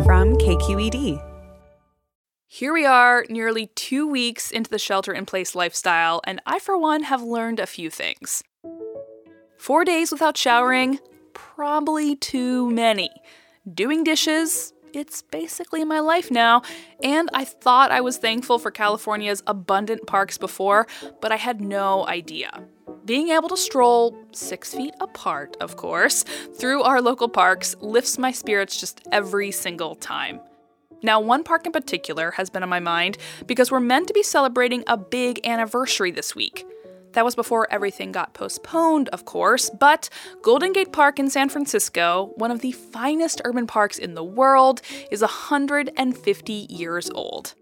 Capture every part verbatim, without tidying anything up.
from K Q E D. Here we are, nearly two weeks into the shelter-in-place lifestyle, and I, for one, have learned a few things. Four days without showering? Probably too many. Doing dishes? It's basically my life now, and I thought I was thankful for California's abundant parks before, but I had no idea. Being able to stroll, six feet apart, of course, through our local parks lifts my spirits just every single time. Now, one park in particular has been on my mind because we're meant to be celebrating a big anniversary this week. That was before everything got postponed, of course, but Golden Gate Park in San Francisco, one of the finest urban parks in the world, is one hundred fifty years old.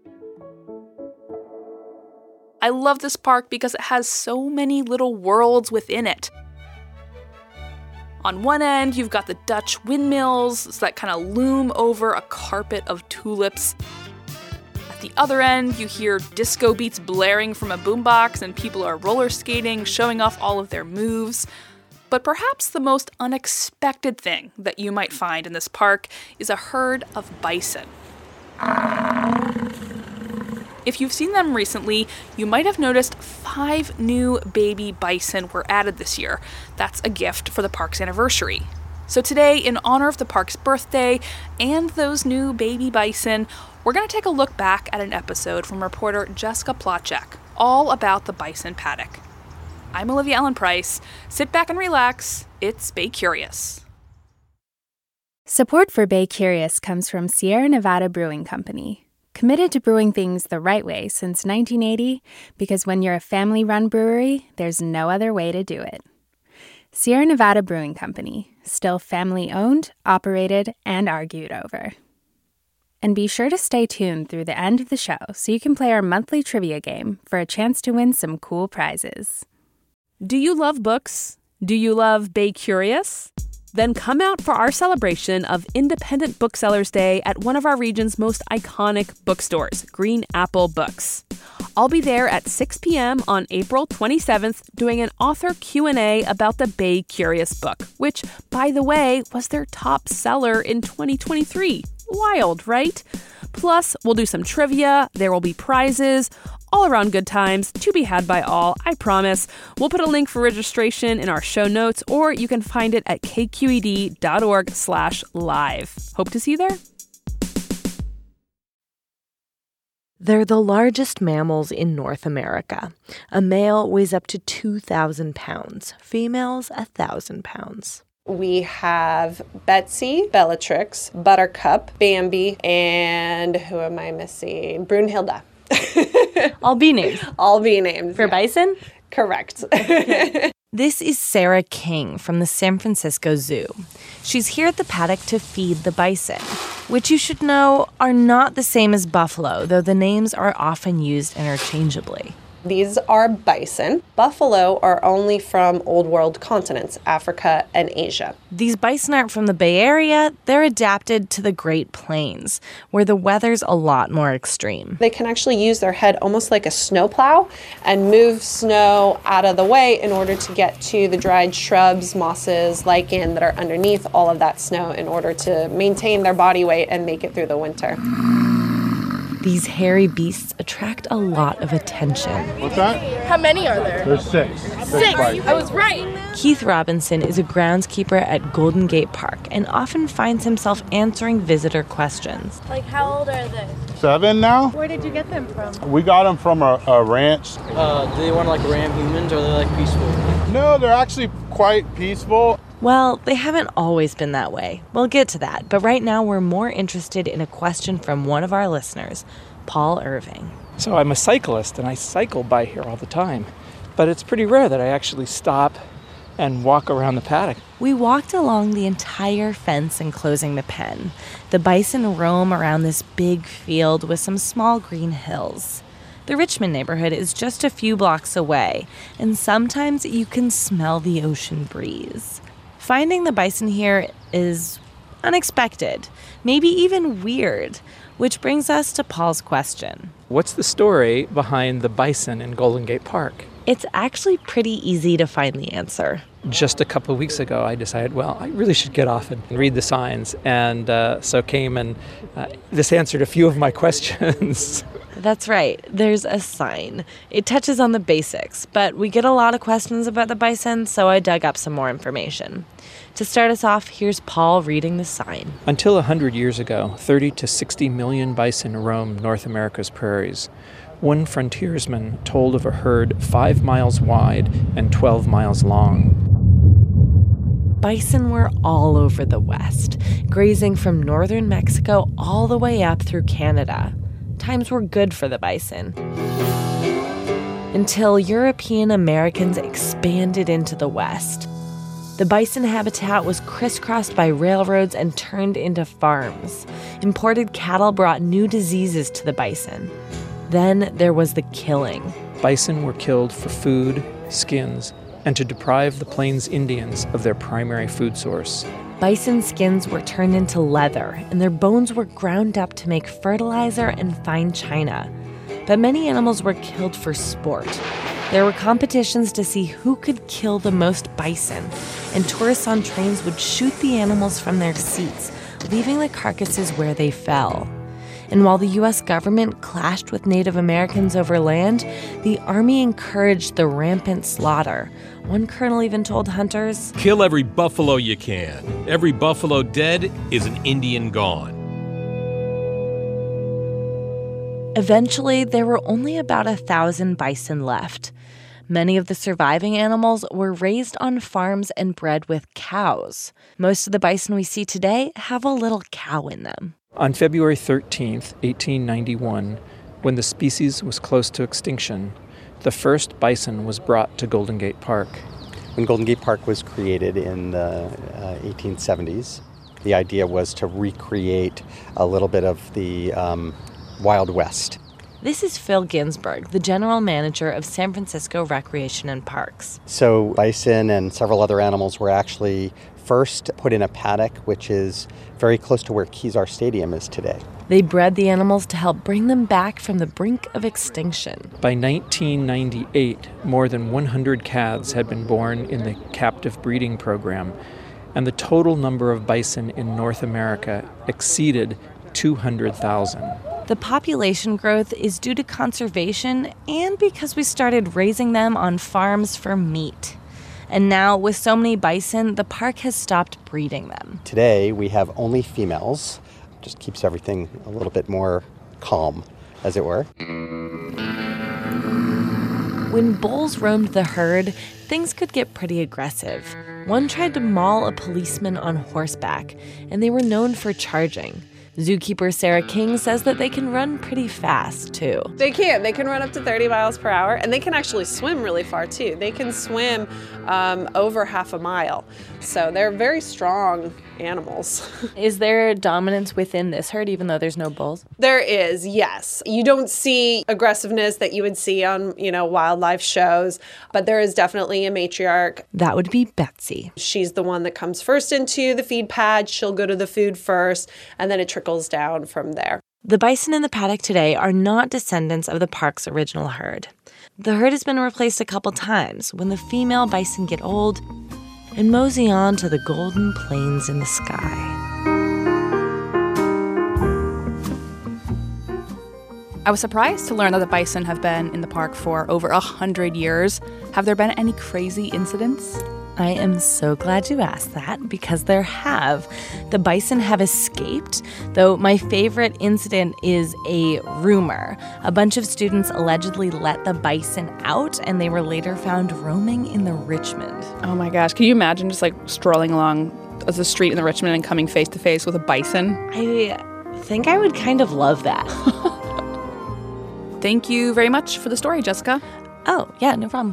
I love this park because it has so many little worlds within it. On one end, you've got the Dutch windmills that kind of loom over a carpet of tulips. At the other end, you hear disco beats blaring from a boombox and people are roller skating, showing off all of their moves. But perhaps the most unexpected thing that you might find in this park is a herd of bison. If you've seen them recently, you might have noticed five new baby bison were added this year. That's a gift for the park's anniversary. So today, in honor of the park's birthday and those new baby bison, we're going to take a look back at an episode from reporter Jessica Plotchek, all about the bison paddock. I'm Olivia Ellen Price. Sit back and relax. It's Bay Curious. Support for Bay Curious comes from Sierra Nevada Brewing Company. Committed to brewing things the right way since nineteen eighty, because when you're a family-run brewery, there's no other way to do it. Sierra Nevada Brewing Company, still family-owned, operated, and argued over. And be sure to stay tuned through the end of the show so you can play our monthly trivia game for a chance to win some cool prizes. Do you love books? Do you love Bay Curious? Then come out for our celebration of Independent Booksellers Day at one of our region's most iconic bookstores, Green Apple Books. I'll be there at six p.m. on April twenty-seventh doing an author Q and A about the Bay Curious book, which, by the way, was their top seller in twenty twenty-three. Wild, right? Plus, we'll do some trivia, there will be prizes, all around good times to be had by all, I promise. We'll put a link for registration in our show notes, or you can find it at kqed.org slash live. Hope to see you there. They're the largest mammals in North America. A male weighs up to two thousand pounds, females one thousand pounds. We have Betsy, Bellatrix, Buttercup, Bambi, and who am I missing? Brunhilde. All bee names. All bee names. For yeah. bison? Correct. This is Sarah King from the San Francisco Zoo. She's here at the paddock to feed the bison, which you should know are not the same as buffalo, though the names are often used interchangeably. These are bison. Buffalo are only from Old World continents, Africa and Asia. These bison aren't from the Bay Area. They're adapted to the Great Plains, where the weather's a lot more extreme. They can actually use their head almost like a snowplow and move snow out of the way in order to get to the dried shrubs, mosses, lichen that are underneath all of that snow in order to maintain their body weight and make it through the winter. These hairy beasts attract a lot of attention. What's that? How many are there? There's six. Six! six. I was right! Keith Robinson is a groundskeeper at Golden Gate Park and often finds himself answering visitor questions. Like, how old are they? Seven now? Where did you get them from? We got them from a, a ranch. Uh, do they want to, like, ram humans, or are they, like, peaceful? No, they're actually quite peaceful. Well, they haven't always been that way. We'll get to that, but right now we're more interested in a question from one of our listeners, Paul Irving. So I'm a cyclist, and I cycle by here all the time, but it's pretty rare that I actually stop and walk around the paddock. We walked along the entire fence enclosing the pen. The bison roam around this big field with some small green hills. The Richmond neighborhood is just a few blocks away, and sometimes you can smell the ocean breeze. Finding the bison here is unexpected, maybe even weird, which brings us to Paul's question. What's the story behind the bison in Golden Gate Park? It's actually pretty easy to find the answer. just a couple of weeks ago, I decided, well, I really should get off and read the signs. And uh, so came and uh, this answered a few of my questions. That's right. There's a sign. It touches on the basics, but we get a lot of questions about the bison, so I dug up some more information. To start us off, here's Paul reading the sign. Until one hundred years ago, thirty to sixty million bison roamed North America's prairies. One frontiersman told of a herd five miles wide and twelve miles long. Bison were all over the West, grazing from northern Mexico all the way up through Canada. Times were good for the bison. Until European Americans expanded into the West. The bison habitat was crisscrossed by railroads and turned into farms. Imported cattle brought new diseases to the bison. Then there was the killing. Bison were killed for food, skins, and to deprive the Plains Indians of their primary food source. Bison skins were turned into leather, and their bones were ground up to make fertilizer and fine china. But many animals were killed for sport. There were competitions to see who could kill the most bison, and tourists on trains would shoot the animals from their seats, leaving the carcasses where they fell. And while the U S government clashed with Native Americans over land, the Army encouraged the rampant slaughter. One colonel even told hunters, "Kill every buffalo you can. Every buffalo dead is an Indian gone." Eventually, there were only about a thousand bison left. Many of the surviving animals were raised on farms and bred with cows. Most of the bison we see today have a little cow in them. On February thirteenth, eighteen ninety-one, when the species was close to extinction, the first bison was brought to Golden Gate Park. When Golden Gate Park was created in the uh, eighteen seventies, the idea was to recreate a little bit of the um, Wild West. This is Phil Ginsberg, the general manager of San Francisco Recreation and Parks. So bison and several other animals were actually first put in a paddock, which is very close to where Kezar Stadium is today. They bred the animals to help bring them back from the brink of extinction. By nineteen ninety-eight, more than one hundred calves had been born in the captive breeding program, and the total number of bison in North America exceeded two hundred thousand. The population growth is due to conservation and because we started raising them on farms for meat. And now, with so many bison, the park has stopped breeding them. Today, we have only females. Just keeps everything a little bit more calm, as it were. When bulls roamed the herd, things could get pretty aggressive. One tried to maul a policeman on horseback, and they were known for charging. Zookeeper Sarah King says that they can run pretty fast, too. They can. They can run up to thirty miles per hour, and they can actually swim really far, too. They can swim um, over half a mile. So they're very strong animals. Is there dominance within this herd, even though there's no bulls? There is, yes. You don't see aggressiveness that you would see on, you know, wildlife shows, but there is definitely a matriarch. That would be Betsy. She's the one that comes first into the feed pad. She'll go to the food first, and then it trickles down from there. The bison in the paddock today are not descendants of the park's original herd. The herd has been replaced a couple times when the female bison get old and mosey on to the golden plains in the sky. I was surprised to learn that the bison have been in the park for over a hundred years. Have there been any crazy incidents? I am so glad you asked that, because there have. The bison have escaped, though my favorite incident is a rumor. A bunch of students allegedly let the bison out, and they were later found roaming in the Richmond. Oh my gosh, can you imagine just like strolling along the street in the Richmond and coming face to face with a bison? I think I would kind of love that. Thank you very much for the story, Jessica. Oh, yeah, no problem.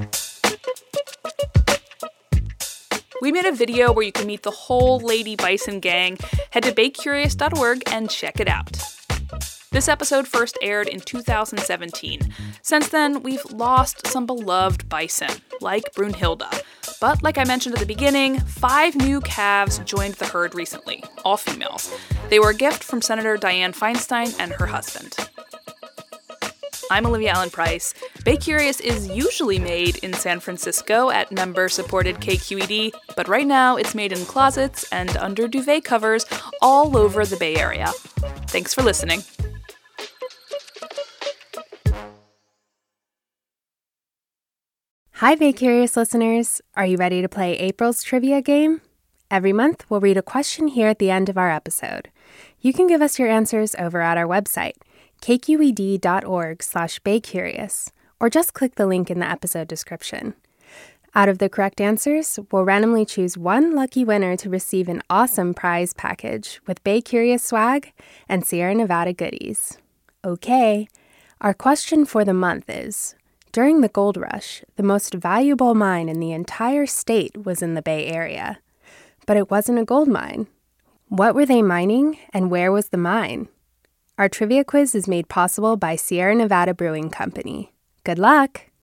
We made a video where you can meet the whole Lady Bison gang. Head to bay curious dot org and check it out. This episode first aired in two thousand seventeen. Since then, we've lost some beloved bison, like Brunhilde. But like I mentioned at the beginning, five new calves joined the herd recently, all females. They were a gift from Senator Dianne Feinstein and her husband. I'm Olivia Allen Price. Bay Curious is usually made in San Francisco at member-supported K Q E D, but right now it's made in closets and under duvet covers all over the Bay Area. Thanks for listening. Hi, Bay Curious listeners. Are you ready to play April's trivia game? Every month, we'll read a question here at the end of our episode. You can give us your answers over at our website, kqed.org slash baycurious, or just click the link in the episode description. Out of the correct answers, we'll randomly choose one lucky winner to receive an awesome prize package with Bay Curious swag and Sierra Nevada goodies. Okay, our question for the month is, during the gold rush, the most valuable mine in the entire state was in the Bay Area. But it wasn't a gold mine. What were they mining, and where was the mine? Our trivia quiz is made possible by Sierra Nevada Brewing Company. Good luck!